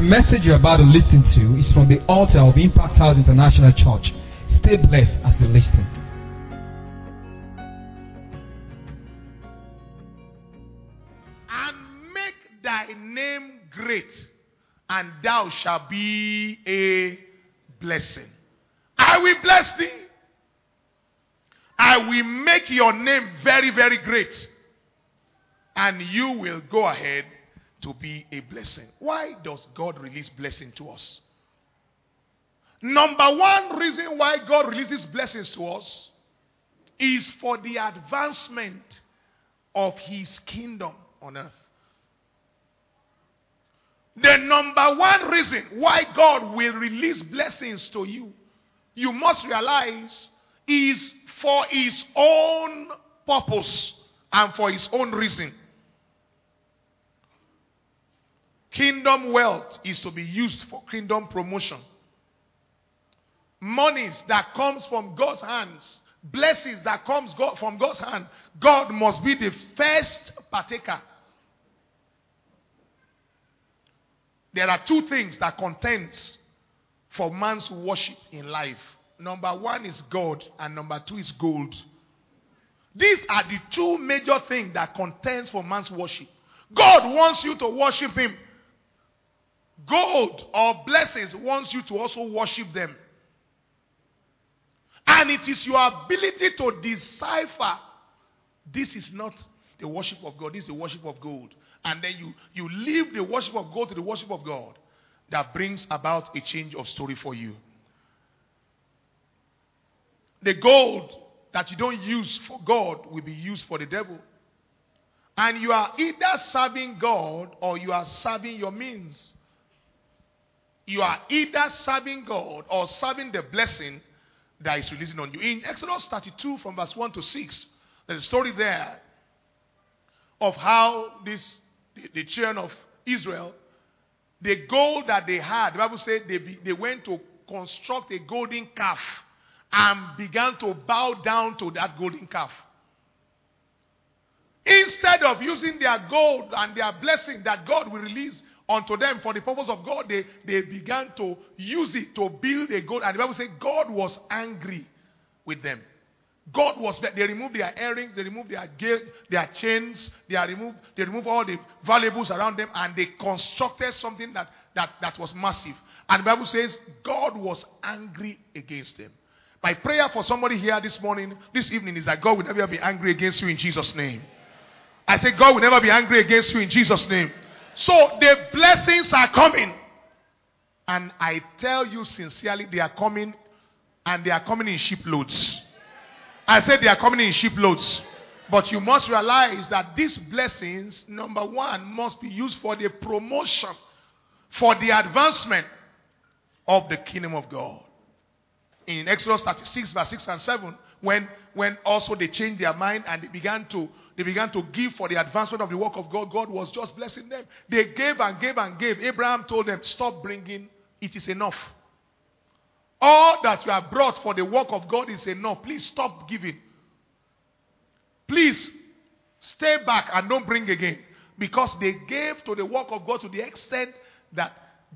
The message you're about to listen to is from the altar of Impact House International Church. Stay blessed as you listen. And make thy name great, and thou shalt be a blessing. I will bless thee. I will make your name very, very great. And you will go ahead to be a blessing. Why does God release blessing to us? Number one reason why God releases blessings to us is for the advancement of his kingdom on earth. The number one reason why God will release blessings to you, you must realize, is for his own purpose and for his own reason. Kingdom wealth is to be used for kingdom promotion. Monies that comes from God's hands, blessings that comes from God's hand, God must be the first partaker. There are two things that contends for man's worship in life. Number one is God, and number two is gold. These are the two major things that contends for man's worship. God wants you to worship him. Gold or blessings wants you to also worship them. And it is your ability to decipher, this is not the worship of God, this is the worship of gold. And then you leave the worship of God to the worship of God, that brings about a change of story for you. The gold that you don't use for God will be used for the devil. And you are either serving God or you are serving your means. You are either serving God or serving the blessing that is releasing on you. In Exodus 32 from verse 1 to 6, there's a story there of how the children of Israel, the gold that they had, the Bible said they went to construct a golden calf and began to bow down to that golden calf. Instead of using their gold and their blessing that God will release unto them for the purpose of God, they began to use it to build a gold. And the Bible says God was angry with them. They removed their earrings, they removed their chains, they removed all the valuables around them, and they constructed something that was massive. And the Bible says God was angry against them. My prayer for somebody here this evening is that God will never be angry against you in Jesus' name. I say God will never be angry against you in Jesus' name. So the blessings are coming. And I tell you sincerely, they are coming, and they are coming in shiploads. I said they are coming in shiploads. But you must realize that these blessings, number one, must be used for the promotion, for the advancement of the kingdom of God. In Exodus 36 verse 6 and 7, when also they changed their mind and they began to give for the advancement of the work of God, God was just blessing them. They gave and gave and gave. Abraham told them, stop bringing, it is enough. All that you have brought for the work of God is enough. Please stop giving. Please stay back and don't bring again. Because they gave to the work of God to the extent that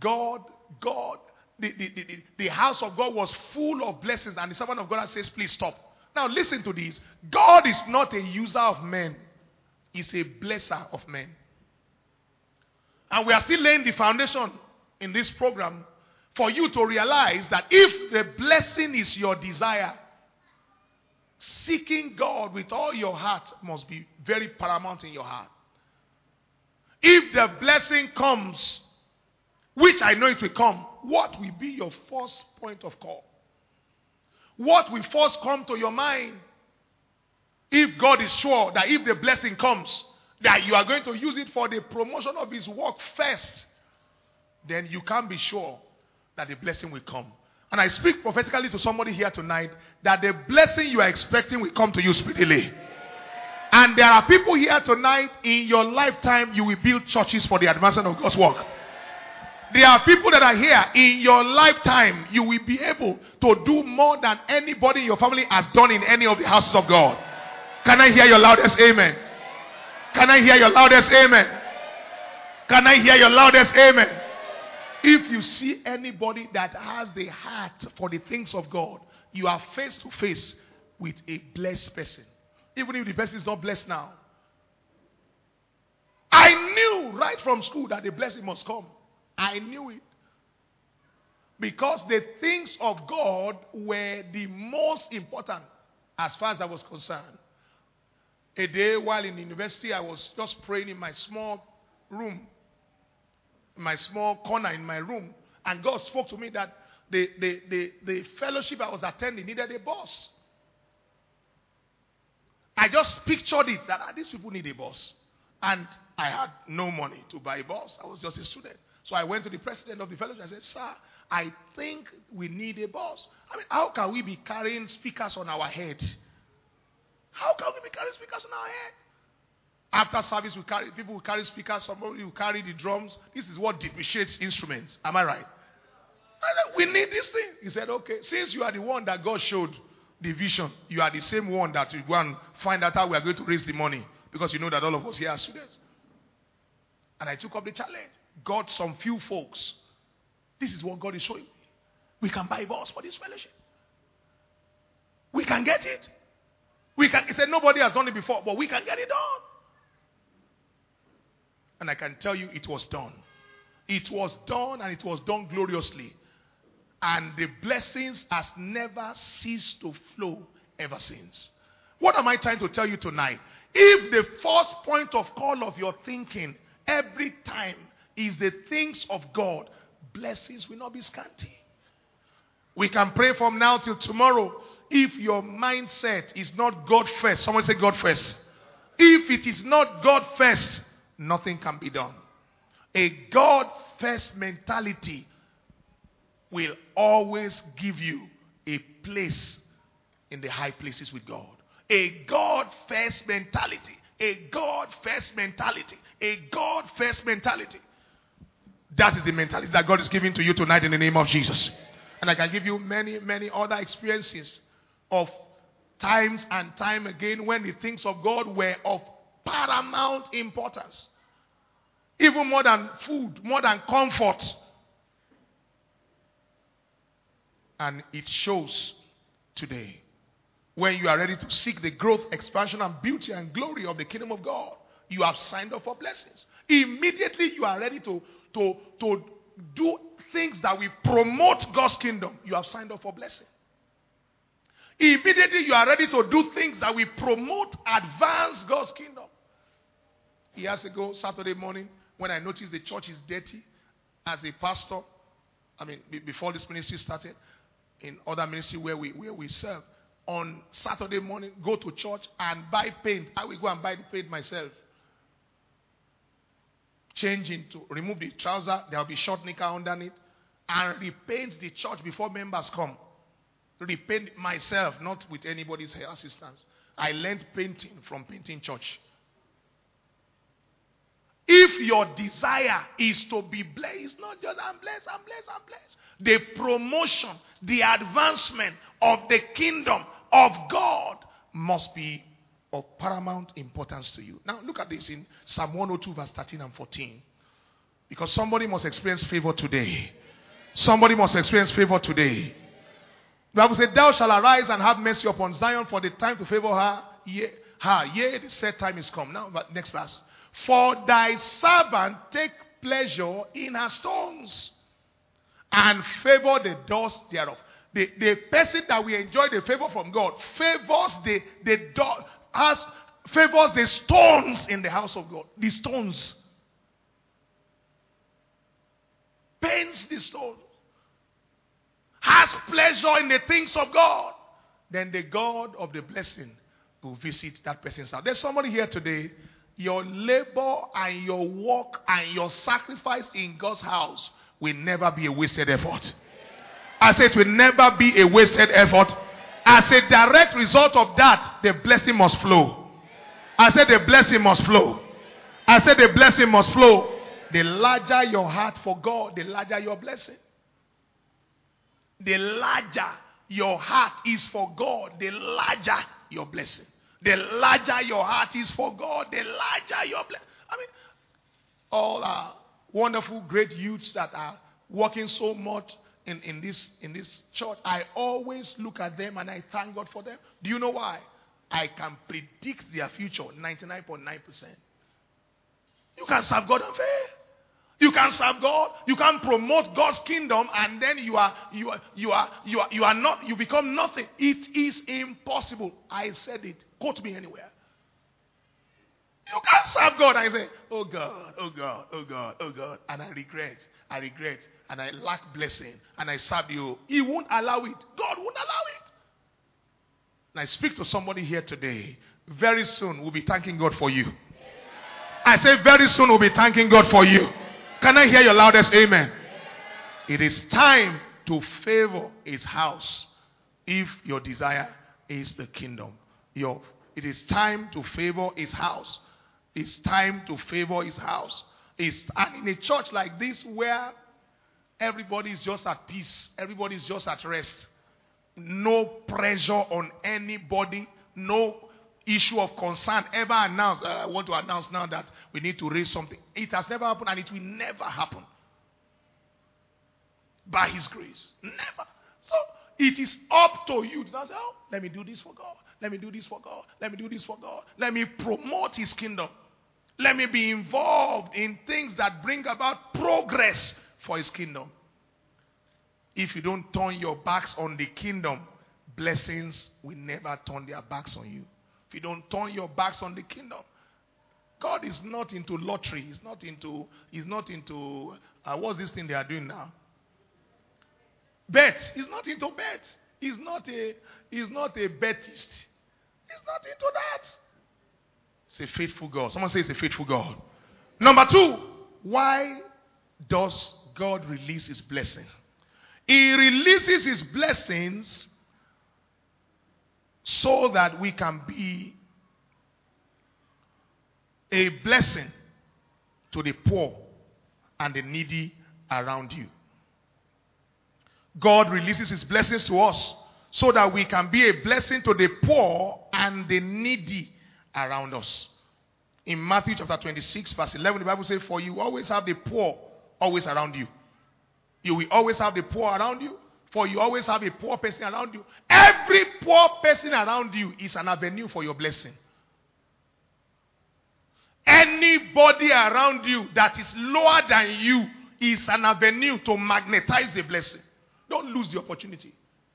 the house of God was full of blessings, and the servant of God says, please stop. Now listen to this. God is not a user of men. He's a blesser of men. And we are still laying the foundation in this program for you to realize that if the blessing is your desire, seeking God with all your heart must be very paramount in your heart. If the blessing comes, which I know it will come, what will be your first point of call? What will first come to your mind? If God is sure that if the blessing comes, that you are going to use it for the promotion of his work first, then you can be sure that the blessing will come. And I speak prophetically to somebody here tonight that the blessing you are expecting will come to you speedily. And there are people here tonight, in your lifetime, you will build churches for the advancement of God's work. There are people that are here, in your lifetime, you will be able to do more than anybody in your family has done in any of the houses of God. Can I hear your loudest amen? Can I hear your loudest amen? Can I hear your loudest amen? If you see anybody that has the heart for the things of God, you are face to face with a blessed person. Even if the person is not blessed now. I knew right from school that the blessing must come. I knew it. Because the things of God were the most important as far as I was concerned. A day while in university, I was just praying in my small room, in my small corner in my room, and God spoke to me that the fellowship I was attending needed a boss. I just pictured it that these people need a boss. And I had no money to buy a boss. I was just a student. So I went to the president of the fellowship and said, sir, I think we need a boss. I mean, how can we be carrying speakers on our head? How can we be carrying speakers on our head? After service, people will carry speakers. Somebody will carry the drums. This is what depreciates instruments. Am I right? We need this thing. He said, okay, since you are the one that God showed the vision, you are the same one that will go and find out how we are going to raise the money. Because you know that all of us here are students. And I took up the challenge. Got some few folks. This is what God is showing me. We can buy balls for this fellowship. We can get it. He said nobody has done it before, but we can get it done. And I can tell you it was done. It was done, and it was done gloriously. And the blessings has never ceased to flow ever since. What am I trying to tell you tonight? If the first point of call of your thinking every time is the things of God, blessings will not be scanty. We can pray from now till tomorrow. If your mindset is not God first, someone say God first. If it is not God first, nothing can be done. A God first mentality will always give you a place in the high places with God. A God first mentality. A God first mentality. A God first mentality. That is the mentality that God is giving to you tonight in the name of Jesus. And I can give you many, many other experiences of times and time again when the things of God were of paramount importance. Even more than food, more than comfort. And it shows today. When you are ready to seek the growth, expansion, and beauty and glory of the kingdom of God, you have signed up for blessings. Immediately you are ready to do things that will promote God's kingdom. You have signed up for blessing. Immediately you are ready to do things that will promote, advance God's kingdom. Years ago, Saturday morning, when I noticed the church is dirty, as a pastor, before this ministry started, in other ministry where we serve, on Saturday morning, go to church and buy paint. I will go and buy the paint myself. Change into, remove the trouser, there will be short knicker underneath, and repaint the church before members come. Repaint myself, not with anybody's assistance. I learned painting from Painting Church. If your desire is to be blessed, not just I'm blessed. The promotion, the advancement of the kingdom of God must be of paramount importance to you. Now look at this in Psalm 102 verse 13 and 14. Because somebody must experience favor today. Somebody must experience favor today. The Bible said, thou shalt arise and have mercy upon Zion, for the time to favor her. Yea, the set time is come. Now, next verse. For thy servant take pleasure in her stones, and favor the dust thereof. The person that we enjoy the favor from God favors favors the stones in the house of God. The stones. Paints the stones. Has pleasure in the things of God. Then the God of the blessing will visit that person's house. There's somebody here today. Your labor and your work and your sacrifice in God's house will never be a wasted effort. I said it will never be a wasted effort. As a direct result of that, the blessing must flow. I said the blessing must flow. I said the blessing must flow. The larger your heart for God, the larger your blessing. The larger your heart is for God, the larger your blessing. The larger your heart is for God, the larger your blessing. All our wonderful, great youths that are working so much in this church, I always look at them and I thank God for them. Do you know why? I can predict their future 99.9%. You can serve God and fail. You can serve God. You can promote God's kingdom, and then you become nothing. It is impossible. I said it. Quote me anywhere. You can't serve God and say, oh God, oh God, oh God, oh God, and I regret, and I lack blessing, and I serve you. He won't allow it. God won't allow it. And I speak to somebody here today. Very soon we'll be thanking God for you. I say very soon we'll be thanking God for you. Can I hear your loudest amen? It is time to favor his house if your desire is the kingdom. It is time to favor his house. It's time to favor his house. And in a church like this where everybody is just at peace, everybody is just at rest, no pressure on anybody, no issue of concern ever announced. I want to announce now that we need to raise something. It has never happened and it will never happen. By his grace. Never. So it is up to you to say, oh, let me do this for God. Let me do this for God. Let me do this for God. Let me promote his kingdom. Let me be involved in things that bring about progress for his kingdom. If you don't turn your backs on the kingdom, blessings will never turn their backs on you. If you don't turn your backs on the kingdom, God is not into lottery. He's not into what's this thing they are doing now? Bet. He's not into bets. He's not a betist. He's not into that. It's a faithful God. Someone say it's a faithful God. Number 2, why does God release his blessing? He releases his blessings so that we can be a blessing to the poor and the needy around you. God releases his blessings to us so that we can be a blessing to the poor and the needy around us. In Matthew chapter 26 verse 11, the Bible says, for you always have the poor always around you. You will always have the poor around you. For you always have a poor person around you. Every poor person around you is an avenue for your blessing. Anybody around you that is lower than you is an avenue to magnetize the blessing. Don't lose the opportunity.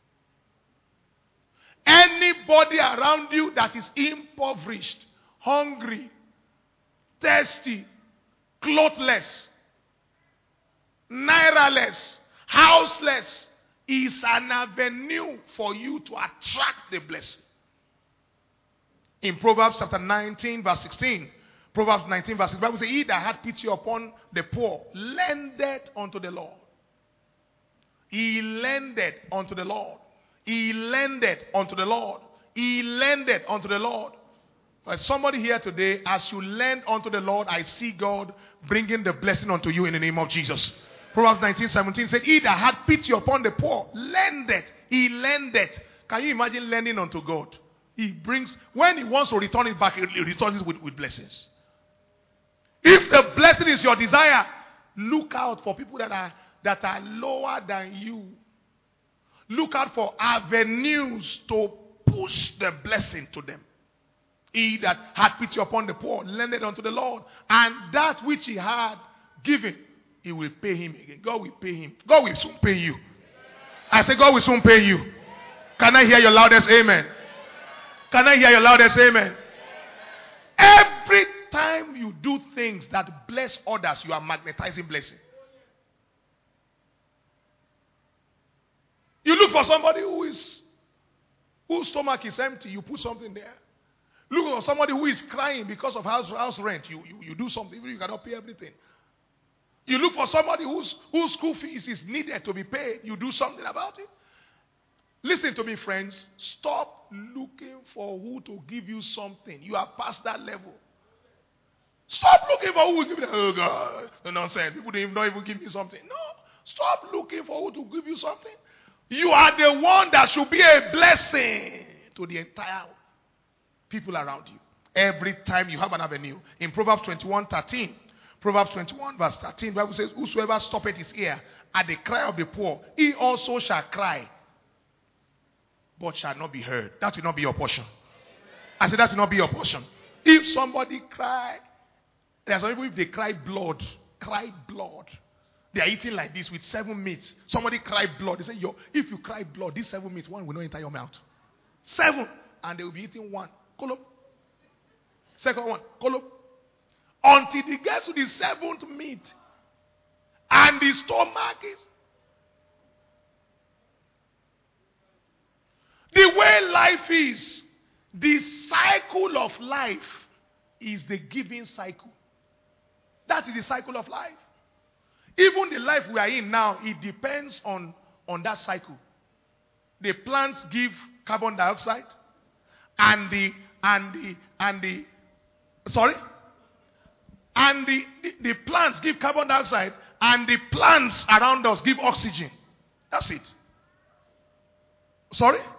Anybody around you that is impoverished, hungry, thirsty, clothless, nairaless, houseless, is an avenue for you to attract the blessing. In Proverbs chapter 19 verse 16, Proverbs 19 verse 16, the Bible says, he that had pity upon the poor lendeth unto the Lord. He lendeth unto the Lord. He lendeth unto the Lord. He lendeth unto the Lord. But somebody here today, as you lend unto the Lord, I see God bringing the blessing unto you in the name of Jesus. Proverbs 19:17 said, he that had pity upon the poor lendeth. He lendeth. Can you imagine lending unto God? He brings, when he wants to return it back, he returns it with blessings. If the blessing is your desire, look out for people that are lower than you. Look out for avenues to push the blessing to them. He that had pity upon the poor lended unto the Lord, and that which he had given, he will pay him again. God will pay him. God will soon pay you. I say God will soon pay you. Can I hear your loudest amen? Can I hear your loudest amen? Every time you do things that bless others, you are magnetizing blessing. You look for somebody whose stomach is empty, you put something there. Look for somebody who is crying because of house rent, you do something, even if you cannot pay everything. You look for somebody whose school fees is needed to be paid, you do something about it. Listen to me, friends. Stop looking for who to give you something. You are past that level. Stop looking for who will give you, oh God, no nonsense. People don't even give me something. No. Stop looking for who to give you something. You are the one that should be a blessing to the entire people around you. Every time you have an avenue. In Proverbs 21:13, Proverbs 21 verse 13, the Bible says, whosoever stoppeth his ear at the cry of the poor, he also shall cry, but shall not be heard. That will not be your portion. I said that will not be your portion. If somebody cry, there are some people, if they cry blood, they are eating like this with 7 meats. Somebody cry blood. They say, if you cry blood, these 7 meats, one will not enter your mouth. 7. And they will be eating one. Call up. Second one. Call up. Until they get to the 7th meat. And the stomach is. The way life is, the cycle of life is the giving cycle. That is the cycle of life. Even the life we are in now, it depends on that cycle. The plants give carbon dioxide, and the plants give carbon dioxide, and the plants around us give oxygen. That's it. Sorry?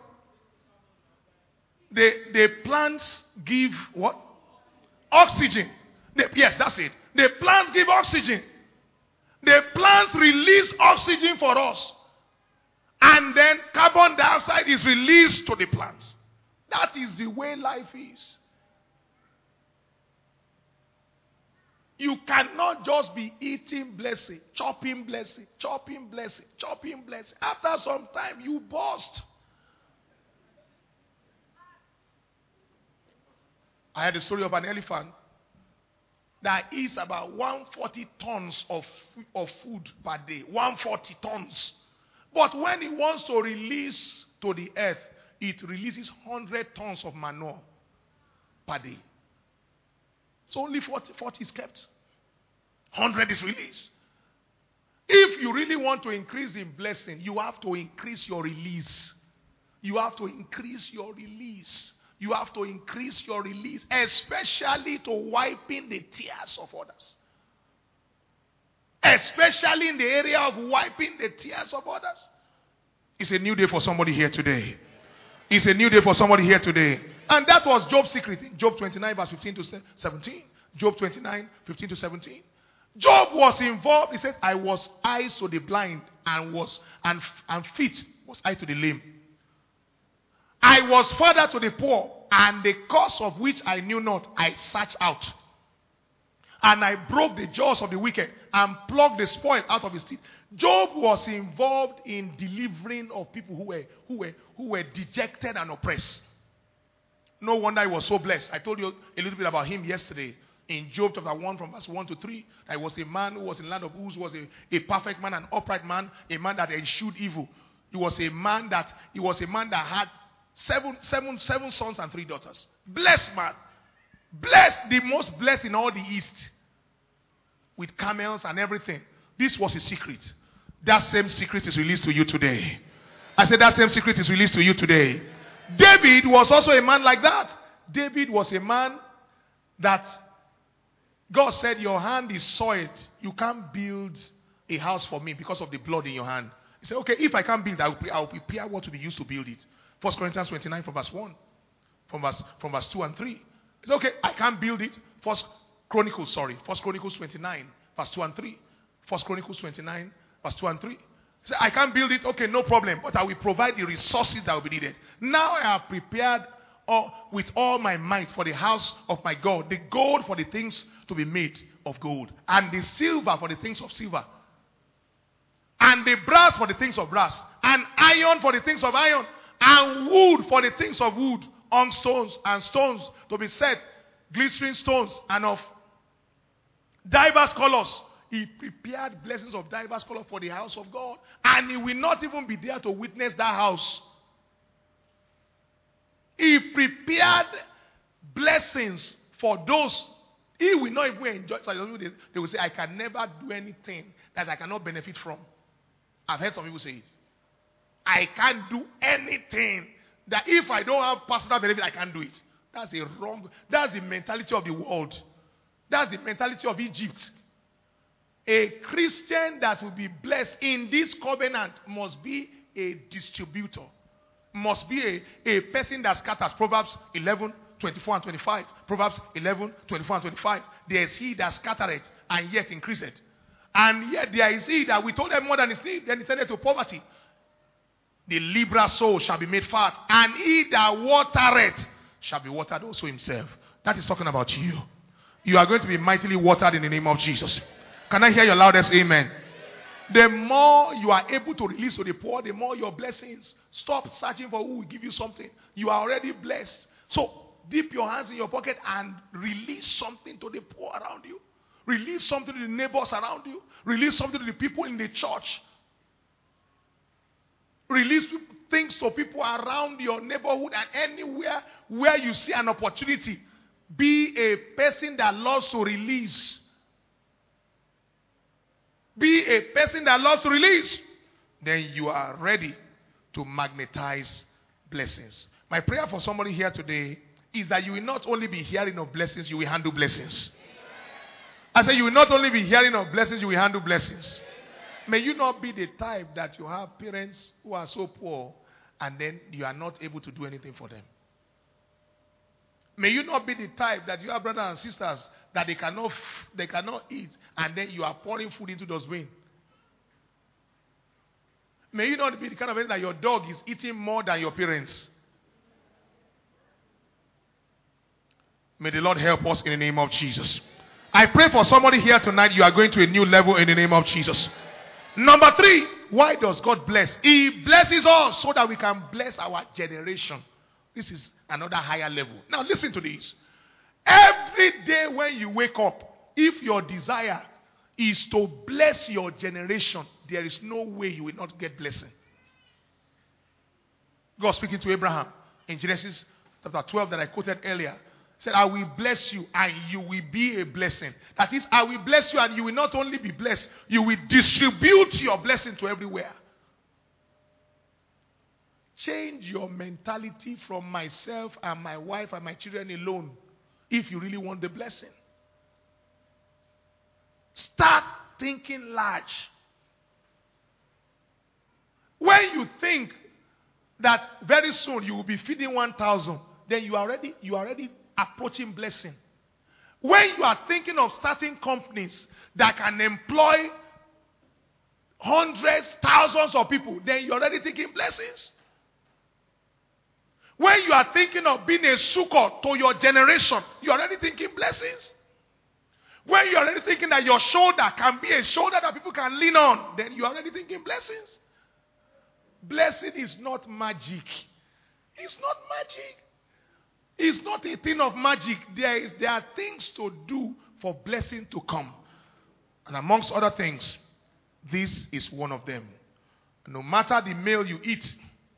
The plants give what? Oxygen. Yes, that's it. The plants give oxygen. The plants release oxygen for us. And then carbon dioxide is released to the plants. That is the way life is. You cannot just be eating blessing, chopping blessing, chopping blessing, chopping blessing. After some time, you burst. I had a story of an elephant that eats about 140 tons of food per day. 140 tons. But when it wants to release to the earth, it releases 100 tons of manure per day. So only 40 is kept. 100 is released. If you really want to increase in blessing, you have to increase your release. You have to increase your release. You have to increase your release, especially to wiping the tears of others. Especially in the area of wiping the tears of others. It's a new day for somebody here today. It's a new day for somebody here today. And that was Job's secret in Job 29 verse 15 to 17. Job 29, 15 to 17. Job was involved. He said, I was eyes to the blind and feet was I to the lame. I was father to the poor, and the cause of which I knew not, I searched out. And I broke the jaws of the wicked and plucked the spoil out of his teeth. Job was involved in delivering of people who were dejected and oppressed. No wonder he was so blessed. I told you a little bit about him yesterday in Job chapter 1 from verse 1 to 3. I was a man who was in the land of Uz, was a perfect man, an upright man, a man that eschewed evil. He was a man that had seven sons and 3 daughters. Blessed man. Blessed, the most blessed in all the East. With camels and everything. This was his secret. That same secret is released to you today. I said that same secret is released to you today. David was also a man like that. David was a man that God said, your hand is soiled. You can't build a house for me because of the blood in your hand. He said, okay, if I can't build, I'll prepare what to be used to build it. 1 Corinthians 29 from verse 1. From verse 2 and 3. He said, okay, I can't build it. 1 Chronicles 29 verse 2 and 3. 1 Chronicles 29 verse 2 and 3. He said, I can't build it. Okay, no problem. But I will provide the resources that will be needed. Now I have prepared with all my might for the house of my God. The gold for the things to be made of gold. And the silver for the things of silver. And the brass for the things of brass. And iron for the things of iron. And wood for the things of wood. On stones and stones to be set. Glistening stones and of diverse colors. He prepared blessings of diverse colors for the house of God. And he will not even be there to witness that house. He prepared blessings for those. He will not even enjoy. So they will say, I can never do anything that I cannot benefit from. I've heard some people say it. I can't do anything that if I don't have personal benefit, I can't do it. That's that's the mentality of the world. That's the mentality of Egypt. A Christian that will be blessed in this covenant must be a distributor. Must be a person that scatters. Proverbs 11, 24 and 25. Proverbs 11, 24 and 25. There is he that scattereth and yet increaseth. And yet there is he that we told them more than his need, then he tended to poverty. The liberal soul shall be made fat, and he that watereth shall be watered also himself. That is talking about you. You are going to be mightily watered in the name of Jesus. Can I hear your loudest amen? The more you are able to release to the poor, the more your blessings. Stop searching for who will give you something. You are already blessed. So dip your hands in your pocket and release something to the poor around you. Release something to the neighbors around you. Release something to the people in the church. Release things to people around your neighborhood and anywhere where you see an opportunity. Be a person that loves to release. Be a person that loves to release. Then you are ready to magnetize blessings. My prayer for somebody here today is that you will not only be hearing of blessings, you will handle blessings. I say you will not only be hearing of blessings, you will handle blessings. May you not be the type that you have parents who are so poor and then you are not able to do anything for them. May you not be the type that you have brothers and sisters that they cannot eat and then you are pouring food into those bin. May you not be the kind of person that your dog is eating more than your parents. May the Lord help us in the name of Jesus. I pray for somebody here tonight, you are going to a new level in the name of Jesus. Number 3, why does God bless? He blesses us so that we can bless our generation. This is another higher level. Now listen to this. Every day when you wake up, if your desire is to bless your generation, there is no way you will not get blessing. God speaking to Abraham in Genesis chapter 12 that I quoted earlier. Said, I will bless you and you will be a blessing. That is, I will bless you and you will not only be blessed, you will distribute your blessing to everywhere. Change your mentality from myself and my wife and my children alone if you really want the blessing. Start thinking large. When you think that very soon you will be feeding 1,000, then you are already approaching blessing. When you are thinking of starting companies that can employ hundreds, thousands of people, then you're already thinking blessings. When you are thinking of being a succor to your generation, you're already thinking blessings. When you're already thinking that your shoulder can be a shoulder that people can lean on, then you're already thinking blessings. Blessing is not magic. It's not magic. It's not a thing of magic. There are things to do for blessing to come. And amongst other things, this is one of them. No matter the meal you eat,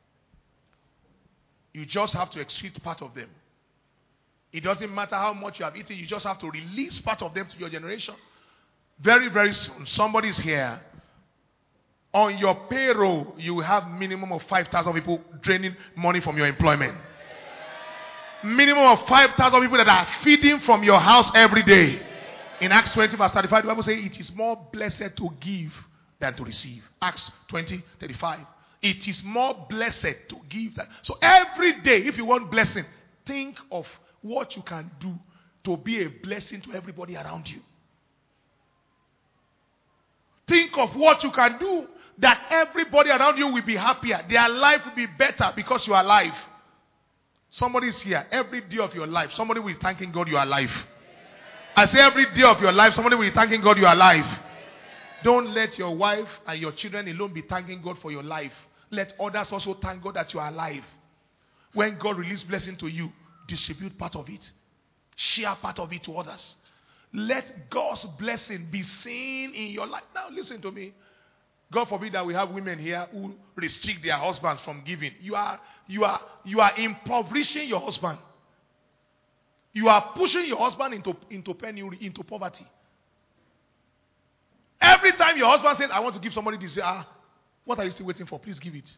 you just have to excrete part of them. It doesn't matter how much you have eaten, you just have to release part of them to your generation. Very, very soon, somebody's here. On your payroll, you will have minimum of 5,000 people draining money from your employment. Minimum of 5,000 people that are feeding from your house every day. In Acts 20 verse 35, the Bible says it is more blessed to give than to receive. Acts 20:35. It is more blessed to give than. So every day, if you want blessing, think of what you can do to be a blessing to everybody around you. Think of what you can do that everybody around you will be happier. Their life will be better because you are alive. Somebody is here. Every day of your life, somebody will be thanking God you are alive. I say every day of your life, somebody will be thanking God you are alive. Don't let your wife and your children alone be thanking God for your life. Let others also thank God that you are alive. When God releases blessing to you, distribute part of it. Share part of it to others. Let God's blessing be seen in your life. Now listen to me. God forbid that we have women here who restrict their husbands from giving. You are impoverishing your husband. You are pushing your husband into penury, into poverty. Every time your husband says, I want to give somebody this, what are you still waiting for? Please give it.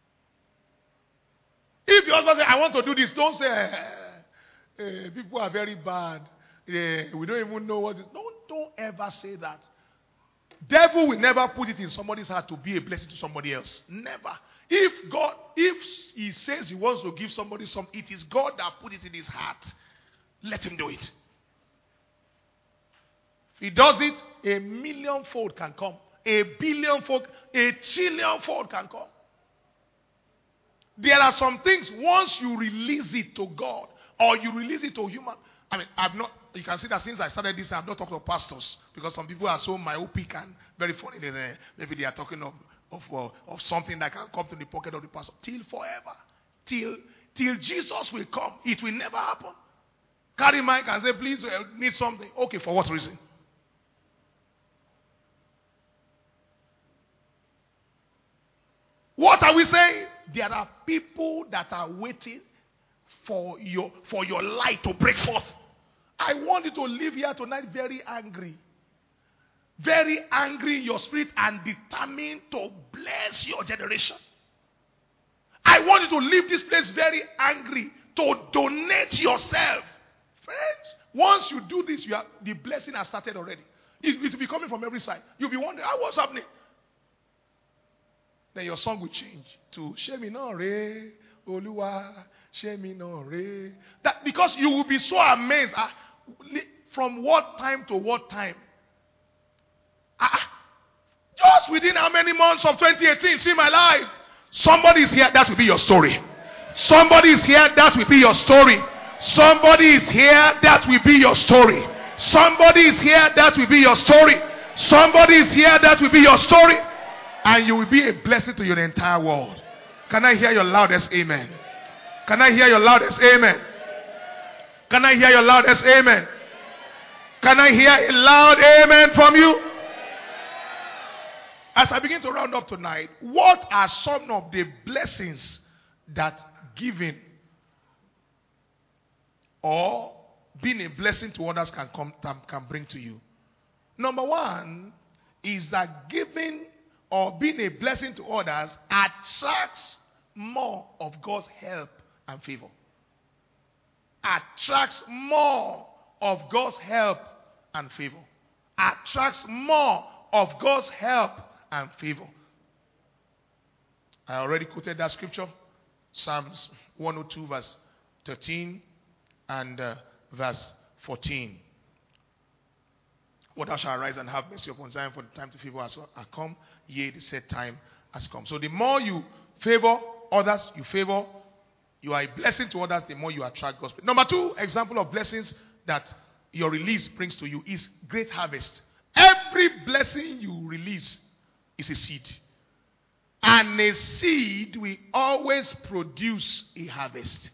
If your husband says, I want to do this, don't say, people are very bad. We don't even know what it is. Don't ever say that. Devil will never put it in somebody's heart to be a blessing to somebody else. Never. If he says he wants to give somebody something, it is God that put it in his heart. Let him do it. If he does it, 1,000,000-fold can come. 1,000,000,000-fold, 1,000,000,000,000-fold can come. There are some things, once you release it to God, or you release it to human. You can see that since I started this, I've not talked to pastors. Because some people are so myopic and very funny. Maybe they are talking of something that can come to the pocket of the pastor. Till forever. Till Jesus will come. It will never happen. Carry mic and say, please, need something. Okay, for what reason? What are we saying? There are people that are waiting for your light to break forth. I want you to leave here tonight very angry. Very angry in your spirit and determined to bless your generation. I want you to leave this place very angry, to donate yourself. Friends, once you do this, the blessing has started already. It will be coming from every side. You'll be wondering, what's happening? Then your song will change to Shemi no re, Oluwa, Shemi no re. That because you will be so amazed. From what time to what time? Just within how many months of 2018? See my life. Somebody is here, that will be your story. Somebody is here, that will be your story. Somebody is here, that will be your story. Somebody is here, that will be your story. Somebody is here, that will be your story. And you will be a blessing to your entire world. Can I hear your loudest amen? Can I hear your loudest amen? Can I hear your loudest amen? Can I hear a loud amen from you? As I begin to round up tonight, what are some of the blessings that giving or being a blessing to others can bring to you? Number one is that giving or being a blessing to others attracts more of God's help and favor. Attracts more of God's help and favor. Attracts more of God's help and favor. I already quoted that scripture. Psalms 102 verse 13 and verse 14. What thou shalt arise and have mercy upon Zion, for the time to favor has come, yea, the set time has come. So the more you favor others, you are a blessing to others, the more you attract God's. Number two example of blessings that your release brings to you is great harvest. Every blessing you release is a seed. And a seed will always produce a harvest.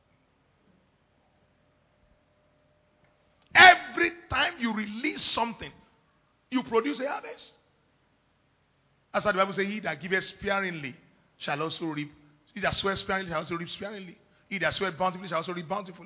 Every time you release something, you produce a harvest. That's what the Bible says, he that giveth sparingly shall also reap. He that swears sparingly shall also reap sparingly. He that swears bountifully shall also reap bountifully.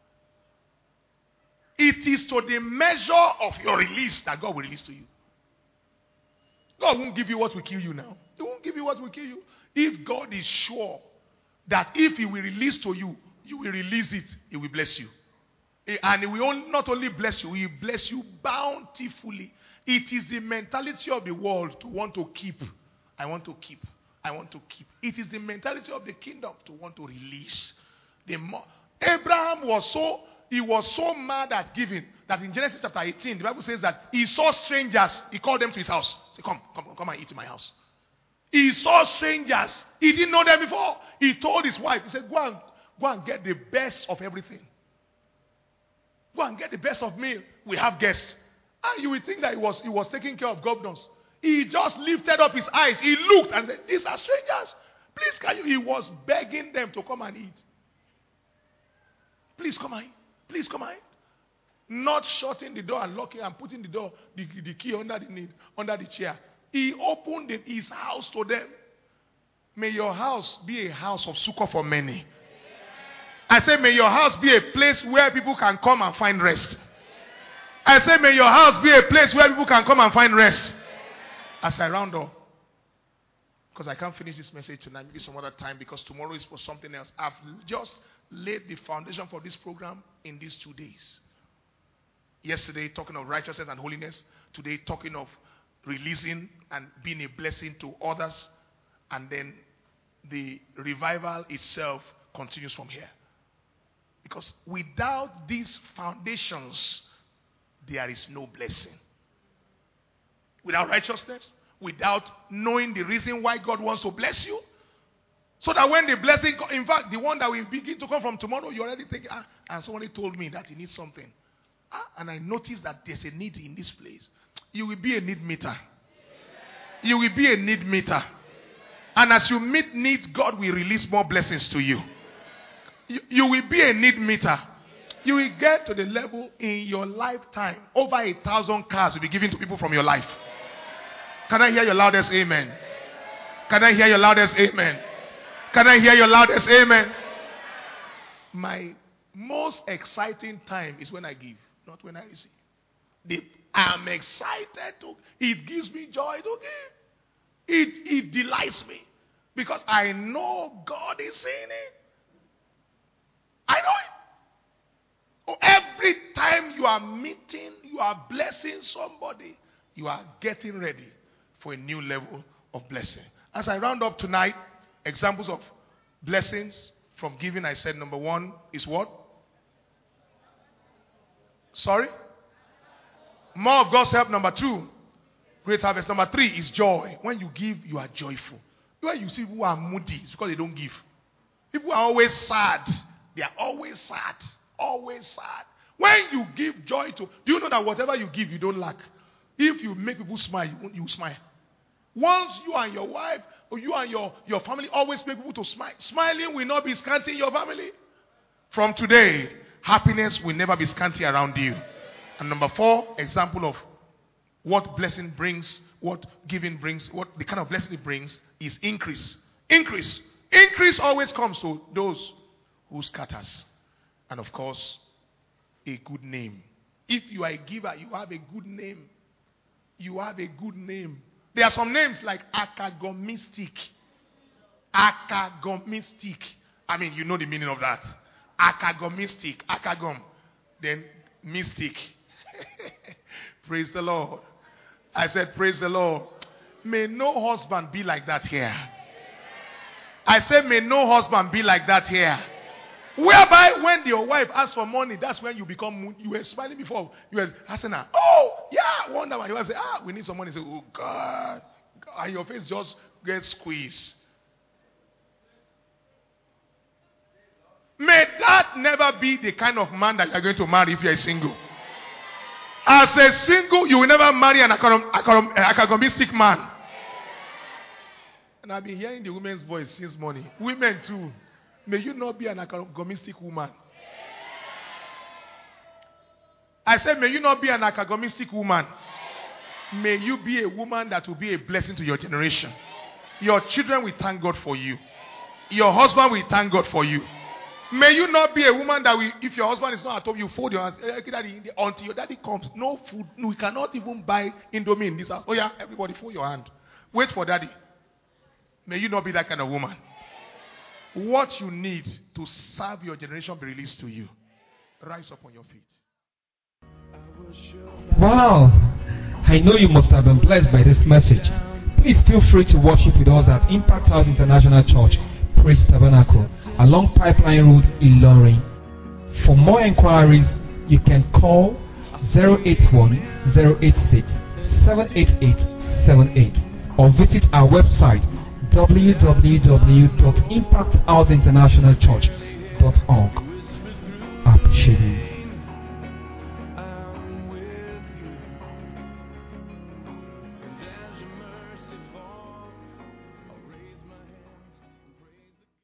It is to the measure of your release that God will release to you. God won't give you what will kill you now. He won't give you what will kill you. If God is sure that if he will release to you, you will release it, he will bless you. And he will not only bless you, he will bless you bountifully. It is the mentality of the world to want to keep. I want to keep. I want to keep. It is the mentality of the kingdom to want to release. Abraham was so mad at giving that in Genesis chapter 18, the Bible says that he saw strangers. He called them to his house. He said, come and eat in my house. He saw strangers. He didn't know them before. He told his wife, he said, go and get the best of everything. Go and get the best of me. We have guests. And you will think that he was taking care of governors. He just lifted up his eyes. He looked and said, these are strangers. Please, can you? He was begging them to come and eat. Please come and eat. Please come and eat. Not shutting the door and locking and putting the key under the chair. He opened his house to them. May your house be a house of succor for many. I say, may your house be a place where people can come and find rest. I say, may your house be a place where people can come and find rest. As I round up, because I can't finish this message tonight, maybe some other time, because tomorrow is for something else. I've just laid the foundation for this program in these 2 days. Yesterday, talking of righteousness and holiness. Today, talking of releasing and being a blessing to others. And then the revival itself continues from here. Because without these foundations, there is no blessing. Without righteousness, without knowing the reason why God wants to bless you, so that when the blessing, in fact, the one that will begin to come from tomorrow, you already think, and somebody told me that he needs something. And I noticed that there's a need in this place. You will be a need meter. You will be a need meter. And as you meet needs, God will release more blessings to you. You will be a need meter. You will get to the level in your lifetime, over 1,000 cars will be given to people from your life. Can I hear your loudest amen? Can I hear your loudest amen? Can I hear your loudest amen? My most exciting time is when I give, not when I receive. I'm excited to. It gives me joy to give. It delights me because I know God is seeing it. I know it. Oh, every time you are meeting, you are blessing somebody, you are getting ready for a new level of blessing. As I round up tonight, examples of blessings from giving, I said number one is what? Sorry? More of God's help. Number two, great harvest. Number three is joy. When you give, you are joyful. When you see people who are moody, it's because they don't give. People are always sad. They are always sad. Always sad. When you give joy to, do you know that whatever you give, you don't lack? If you make people smile, you smile. Once you and your wife, or you and your family always make people to smile, smiling will not be scanty in your family. From today, happiness will never be scanty around you. And number four, example of what blessing brings, what giving brings, what the kind of blessing it brings is increase. Increase. Increase always comes to those who scatters. And of course, a good name. If you are a giver, you have a good name. You have a good name. There are some names like Akagomistic. Akagomistic. I mean, you know the meaning of that. Akagomistic. Akagom. Then mystic. Praise the Lord. I said, praise the Lord. May no husband be like that here. I said, may no husband be like that here. Whereby when your wife asks for money, that's when you become, you were smiling before. You were asking her, oh, yeah, wonder why. You will say, we need some money. Say, oh, God. And your face just gets squeezed. May that never be the kind of man that you are going to marry if you are single. As a single, you will never marry an akagomistic man. And I've been hearing the women's voice since morning. Women too. May you not be an akagomistic woman. I said, may you not be an akagomistic woman. May you be a woman that will be a blessing to your generation. Your children will thank God for you. Your husband will thank God for you. May you not be a woman that will, if your husband is not at home, you fold your hands. Until your daddy comes, no food. No, we cannot even buy Indomie in this house. Oh yeah, everybody fold your hand. Wait for daddy. May you not be that kind of woman. What you need to serve your generation be released to you. Rise up on your feet. Wow. I know you must have been blessed by this message. Please feel free to worship with us at Impact House International Church, Praise Tabernacle, along Pipeline Road, Ilorin. For more inquiries, you can call 081-086-78878 or visit our website www.impacthouseinternationalchurch.org. I appreciate you.